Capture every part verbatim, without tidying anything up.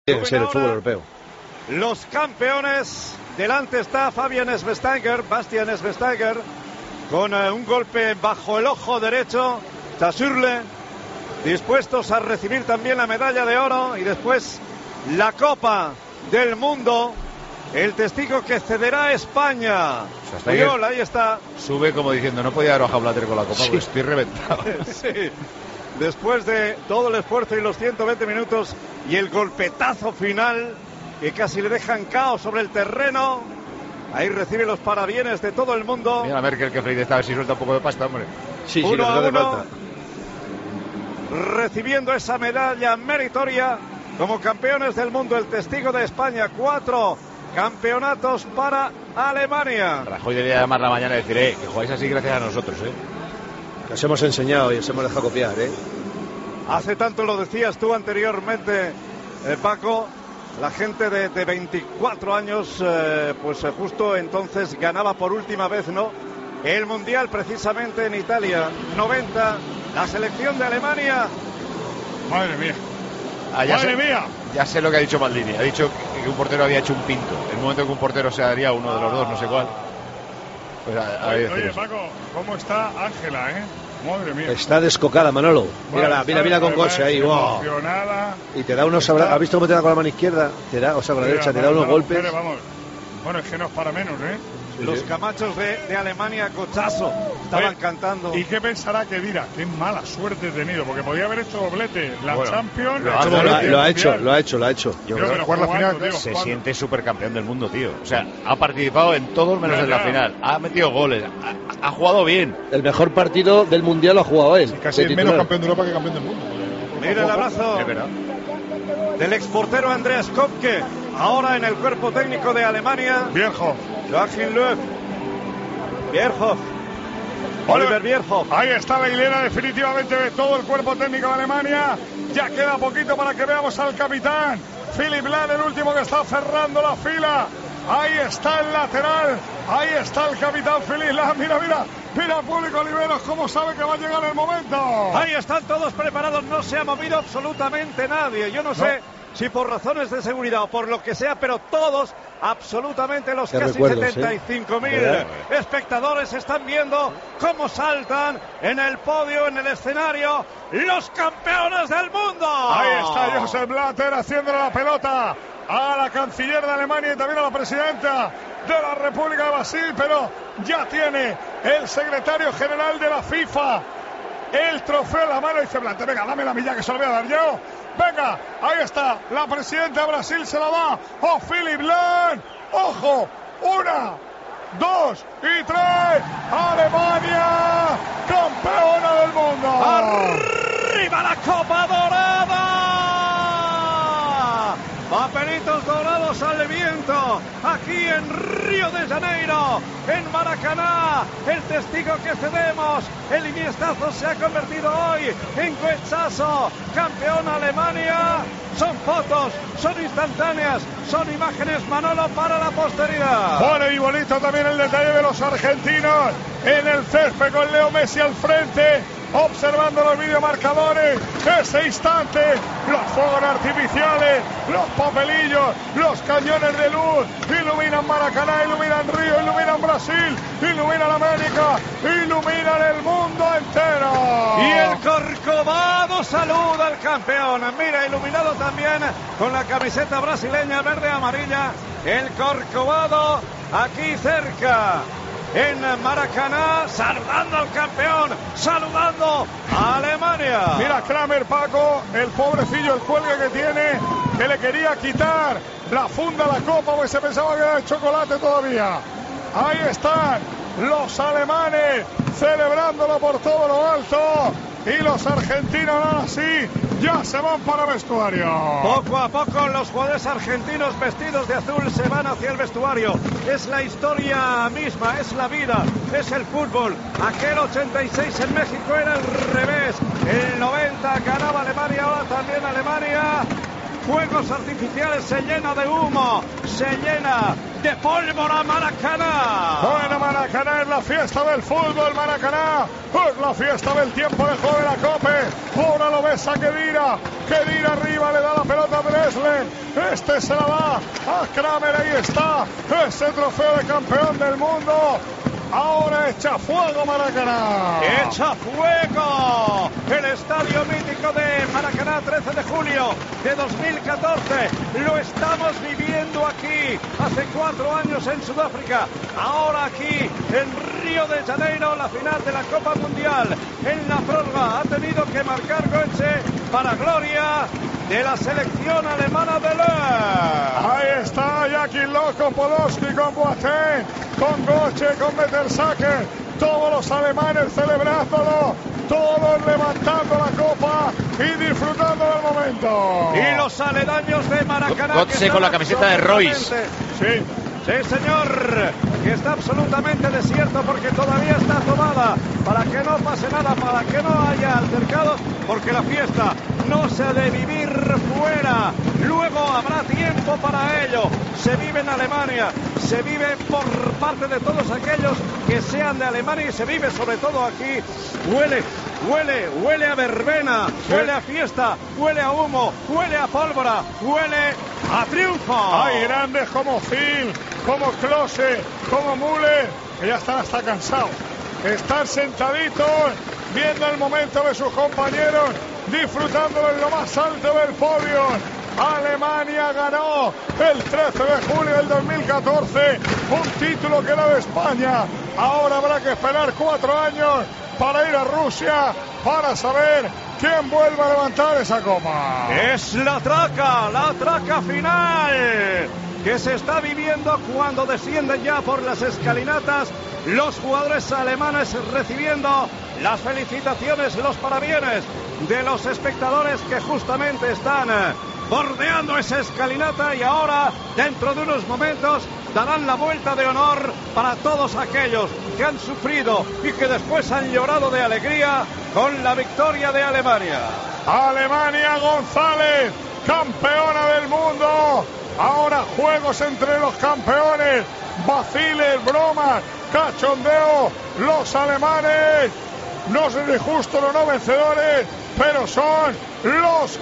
En serio, el fútbol europeo. Los campeones, delante está Fabian Schweinsteiger, Bastian Schweinsteiger, con uh, un golpe bajo el ojo derecho, Tasurle, dispuestos a recibir también la medalla de oro y después la Copa del Mundo, el testigo que cederá a España. O sea, Puyol, ahí está. Sube como diciendo, no podía haber bajado Blatter con la Copa, sí, porque estoy reventado. Sí. Después de todo el esfuerzo y los ciento veinte minutos y el golpetazo final que casi le dejan caos sobre el terreno, ahí recibe los parabienes de todo el mundo. Mira a Merkel que feliz está, a ver si suelta un poco de pasta, hombre. Sí, sí, uno a uno, recibiendo esa medalla meritoria como campeones del mundo, el testigo de España. Cuatro campeonatos para Alemania. Rajoy debería llamar la mañana y decir, eh, que jugáis así gracias a nosotros, eh. Os hemos enseñado y os hemos dejado copiar, ¿eh? Hace tanto lo decías tú anteriormente, eh, Paco, la gente de, de veinticuatro años, eh, pues eh, justo entonces ganaba por última vez, ¿no?, el Mundial precisamente en Italia. noventa, la selección de Alemania. Madre mía. Ah, ya Madre sé, mía. Ya sé lo que ha dicho Maldini. Ha dicho que un portero había hecho un pinto. El momento que un portero se daría uno de los dos, no sé cuál. Pues a, a oye, oye Paco, ¿cómo está Ángela, eh? Madre mía. Está descocada, Manolo. Mírala, mira, mira con coche ahí. Wow. Y te da unos abrazos. ¿Has visto cómo te da con la mano izquierda? Te da, o sea, con la derecha, te da unos golpes. Mujeres, vamos. Bueno, es que no es para menos, ¿eh? Sí, los sí. Camachos de, de Alemania, cochazo, estaban Oye, cantando. ¿Y qué pensará que dirá? Qué mala suerte he tenido, porque podía haber hecho doblete. La bueno, Champions. Lo, ha, ha, doblete, lo, ha, lo ha hecho, lo ha hecho, lo ha hecho. Yo creo que jugar la final digo, se ¿cuándo? siente supercampeón del mundo, tío. O sea, ha participado en todos menos ya, en la ya. final. Ha metido goles, ha, ha jugado bien. El mejor partido del mundial lo ha jugado él. Sí, casi es menos campeón de Europa que campeón del mundo. Mira el abrazo del exportero Andreas Kopke, ahora en el cuerpo técnico de Alemania. Bierhoff. Joachim Löw. Bierhoff. Oliver Bierhoff. Ahí está la hilera definitivamente de todo el cuerpo técnico de Alemania. Ya queda poquito para que veamos al capitán Philipp Lahm, el último que está cerrando la fila. Ahí está el lateral. Ahí está el capitán Philipp Lahm. Mira, mira. Mira al público Oliveros cómo sabe que va a llegar el momento. Ahí están todos preparados. No se ha movido absolutamente nadie. Yo no, no. sé si por razones de seguridad o por lo que sea, pero todos, absolutamente los casi setenta y cinco mil ¿eh? espectadores están viendo cómo saltan en el podio, en el escenario, los campeones del mundo. Ahí está Joseph Blatter haciéndole la pelota a la canciller de Alemania y también a la presidenta de la República de Brasil, pero ya tiene el secretario general de la FIFA el trofeo en la mano y dice Blatter, venga, dame la milla que se lo voy a dar yo. Venga, ahí está, la presidenta de Brasil se la da a Philipp Lahm. ¡Ojo! Una, dos y tres. ¡Alemania! ¡Campeona del mundo! ¡Arriba la Copa Dorada! Papelitos dorados al viento, aquí en Río de Janeiro, en Maracaná, el testigo que cedemos, el iniestazo se ha convertido hoy en cuechazo, campeón Alemania. Son fotos, son instantáneas, son imágenes, Manolo, para la posteridad. Bueno, y bonito también el detalle de los argentinos en el césped con Leo Messi al frente, observando los videomarcadores, ese instante, los fuegos artificiales, los papelillos, los cañones de luz, iluminan Maracaná, iluminan Río, iluminan Brasil, iluminan América, iluminan el mundo entero. Y el Corcovado saluda al campeón, mira, iluminado también con la camiseta brasileña verde-amarilla, el Corcovado aquí cerca en Maracaná, saludando al campeón, saludando a Alemania. Mira Kramer, Paco, el pobrecillo, el cuelgue que tiene, que le quería quitar la funda a la copa, porque se pensaba que era de chocolate todavía. Ahí están los alemanes celebrándolo por todo lo alto, y los argentinos ahora sí ya se van para el vestuario. Poco a poco los jugadores argentinos vestidos de azul se van hacia el vestuario. Es la historia misma, es la vida, es el fútbol. Aquel ochenta y seis en México era el revés. El noventa ganaba Alemania, ahora también Alemania. Fuegos artificiales, se llena de humo, se llena de pólvora Maracaná. Bueno, Maracaná es la fiesta del fútbol, Maracaná es la fiesta del tiempo de juego de la Copa. Ahora lo ves a Kedira, Kedira arriba, le da la pelota a Dresden, este se la da a Kramer, ahí está, ese trofeo de campeón del mundo. Ahora echa fuego Maracaná. ¡Echa fuego! El estadio mítico de Maracaná, trece de julio de dos mil catorce. Lo estamos viviendo aquí. Hace cuatro años en Sudáfrica. Ahora aquí en Río de Janeiro, la final de la Copa Mundial. En la prórroga ha tenido que marcar Götze para gloria de la selección alemana de Löw. Ahí está Joachim Löw con Podolski, con Boateng, con Götze, con Mertesacker, todos los alemanes celebrándolo, todos levantando la copa y disfrutando del momento. Y los aledaños de Maracaná. Götze con la camiseta de Royce. Sí. Sí, señor, que está absolutamente desierto porque todavía está tomada, para que no pase nada, para que no haya altercados, porque la fiesta no se ha de vivir fuera. Luego habrá tiempo para ello. Se vive en Alemania, se vive por parte de todos aquellos que sean de Alemania y se vive sobre todo aquí. Huele, huele, huele a verbena, sí. Huele a fiesta, huele a humo, huele a pólvora, huele a triunfo. Hay grandes como Phil, como Klose, como Müller, que ya están hasta cansados. Están sentaditos, viendo el momento de sus compañeros, disfrutando en lo más alto del podio. Alemania ganó el trece de julio del dos mil catorce un título que era de España. Ahora habrá que esperar cuatro años para ir a Rusia para saber quién vuelve a levantar esa copa. Es la traca, la traca final que se está viviendo cuando descienden ya por las escalinatas los jugadores alemanes, recibiendo las felicitaciones, los parabienes de los espectadores que justamente están bordeando esa escalinata, y ahora dentro de unos momentos darán la vuelta de honor para todos aquellos que han sufrido y que después han llorado de alegría con la victoria de Alemania. Alemania, González, campeona del mundo. Ahora juegos entre los campeones, vaciles, bromas, cachondeo. Los alemanes, no sé si justo o no vencedores, pero son los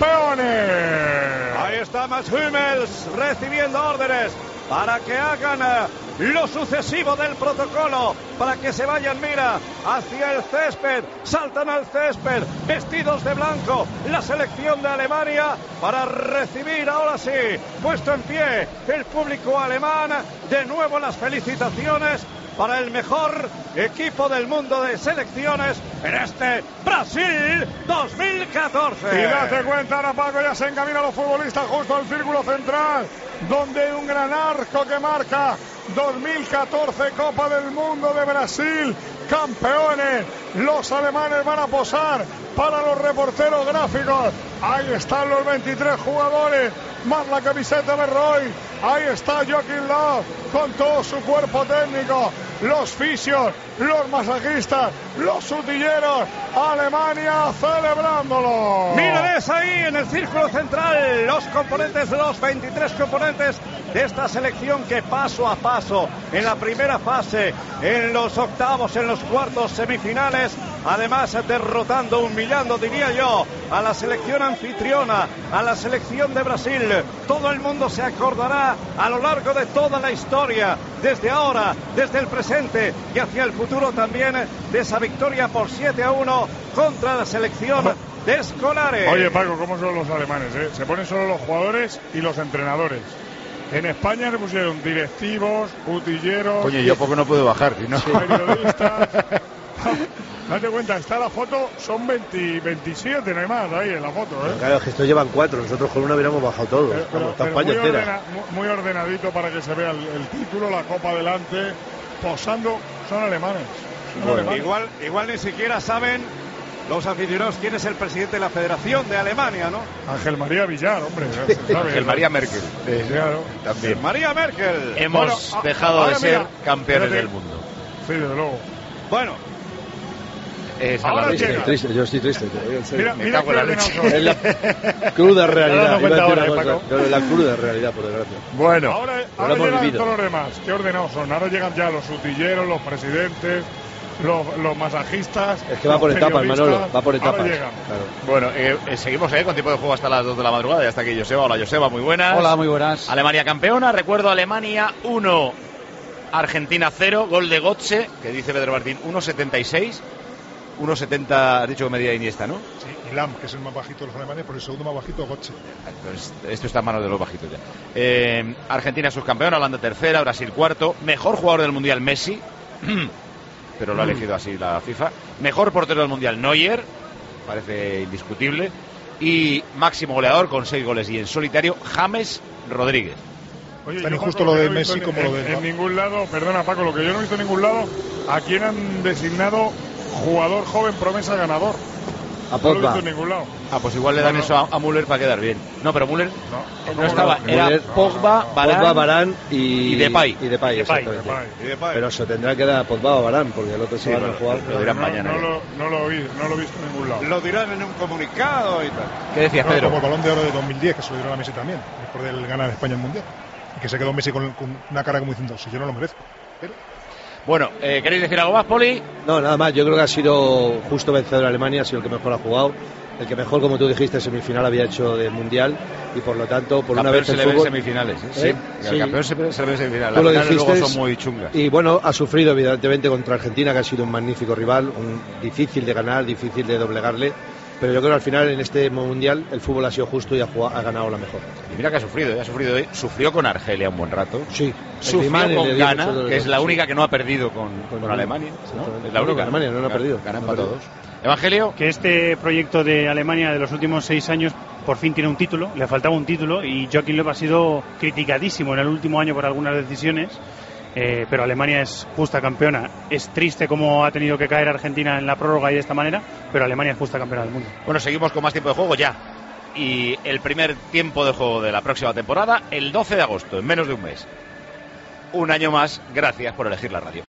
campeones. Ahí está Mats Hummels recibiendo órdenes para que hagan lo sucesivo del protocolo, para que se vayan, mira, hacia el césped, saltan al césped, vestidos de blanco, la selección de Alemania, para recibir ahora sí, puesto en pie, el público alemán, de nuevo las felicitaciones para el mejor equipo del mundo de selecciones en este Brasil dos mil catorce. Y date cuenta, ahora Paco, ya se encaminan los futbolistas justo al círculo central, donde hay un gran arco que marca dos mil catorce Copa del Mundo de Brasil, campeones. Los alemanes van a posar para los reporteros gráficos. Ahí están los veintitrés jugadores, más la camiseta de Roy. Ahí está Joachim Löw con todo su cuerpo técnico, los fisios, los masajistas, los utilleros. Alemania celebrándolo. Mírales ahí en el círculo central los componentes, los veintitrés componentes de esta selección que paso a paso, en la primera fase, en los octavos, en los cuartos, semifinales, además derrotando, humillando, diría yo, a la selección anfitriona, a la selección de Brasil. Todo el mundo se acordará a lo largo de toda la historia, desde ahora, desde el presente y hacia el futuro también, de esa victoria por siete a uno contra la selección de Scolari. Oye, Paco, ¿cómo son los alemanes? Eh? Se ponen solo los jugadores y los entrenadores. En España se pusieron directivos, utilleros. Oye, yo poco no puedo bajar, ¿no? Periodistas. Date cuenta, está la foto, son veinte, veintisiete, no hay más ahí en la foto, ¿eh? Claro, es que estos llevan cuatro, nosotros con una hubiéramos bajado todos. Pero, pero, Está pero España muy, entera. ordena, muy ordenadito para que se vea el, el título, la copa delante, posando, son alemanes. Son Bueno, alemanes. igual, igual ni siquiera saben los aficionados quién es el presidente de la Federación de Alemania, ¿no? Ángel María Villar, hombre. Se sabe, Ángel María Merkel. Eh, claro. También. María Merkel. Hemos Bueno, dejado ahora de ser mira, campeones espérate. del mundo. Sí, desde luego. Bueno, Es Ahora la llega. Triste, triste, yo estoy triste. te digo en serio. Mira, Me mira cago en la qué leche. ordenado Es la cruda realidad. Iba a decir una cosa, pero es la cruda realidad, por desgracia. Bueno, Ahora, lo ahora hemos llegan vivido. todos los demás. Qué ordenados son. Ahora llegan ya los utilleros, los presidentes, los, los masajistas. Es que va los por etapas, periodistas. Manolo, va por Ahora etapas. llegan. Claro. bueno eh, eh, seguimos eh, con tiempo de juego hasta las dos de la madrugada. Ya está aquí Joseba. Hola Joseba, muy buenas. Hola, muy buenas. Alemania campeona, recuerdo Alemania uno, Argentina cero, gol de Götze, que dice Pedro Martín uno setenta y seis, uno setenta, has dicho que medía Iniesta, ¿no? Sí, y Lam, que es el más bajito de los alemanes, por el segundo más bajito, Götze. Pues esto está en manos de los bajitos ya. Eh, Argentina subcampeona, Holanda tercera, Brasil cuarto, mejor jugador del Mundial Messi, pero lo ha elegido así la FIFA, mejor portero del Mundial Neuer, parece indiscutible, y máximo goleador con seis goles y en solitario James Rodríguez. Oye, Tan yo, injusto Paco, lo de que no he visto Messi en- como lo en- de- En ningún lado, perdona Paco, lo que yo no he visto en ningún lado, ¿a quién han designado jugador joven promesa ganador? A No lo he Pogba. visto en ningún lado. Ah, pues igual le dan No, no. eso a, a Müller para quedar bien. No, pero Müller No, no ¿cómo estaba, no? era Müller- Pogba, Varane, Pogba, Varane y, y Depay. Y Depay, Depay, exactamente. Depay. Y Depay. Pero se tendrá que dar a Pogba o Varane, porque el otro Sí, se va bueno, a jugar. lo dirán no, mañana. No, ya. lo, no, lo vi, no lo he visto en ningún lado. Lo dirán en un comunicado y tal. ¿Qué decías, No, Pedro? como el Balón de Oro de dos mil diez, que se lo dieron a Messi también, después del ganar España el Mundial. Y que se quedó Messi con, con una cara como diciendo, si yo no lo merezco. Pero Bueno, eh, ¿queréis decir algo más, Poli? No, nada más. Yo creo que ha sido justo vencedor Alemania, ha sido el que mejor ha jugado. El que mejor, como tú dijiste, semifinal había hecho de mundial. Y por lo tanto, por una Campeón vez se el le ve en fútbol. semifinales. ¿eh? ¿Eh? Sí, y al Sí. campeón se, se le ve en semifinales. Tú lo Las finales luego dijiste. son muy chungas. Y bueno, ha sufrido evidentemente contra Argentina, que ha sido un magnífico rival, un difícil de ganar, difícil de doblegarle. Pero yo creo que al final en este mundial el fútbol ha sido justo y ha, jugado, ha ganado la mejor. Y mira que ha sufrido, ¿eh? ha sufrido. ¿eh? Sufrió con Argelia un buen rato. Sí, Sufrió Griezmann le con dio Ghana, mucho dolor. que es la Sí. única que no ha perdido con, con Con Alemania. Alemania, ¿no? exactamente. Es la No, única. con Alemania no, no ha perdido. Ganan No ha para perdido. todos. Evangelio. Que este proyecto de Alemania de los últimos seis años por fin tiene un título, le faltaba un título y Joachim Löw ha sido criticadísimo en el último año por algunas decisiones, eh, pero Alemania es justa campeona. Es triste cómo ha tenido que caer Argentina en la prórroga y de esta manera, pero Alemania es justa campeona del mundo. Bueno, seguimos con más tiempo de juego ya. Y el primer tiempo de juego de la próxima temporada, el doce de agosto, en menos de un mes. Un año más, gracias por elegir la radio.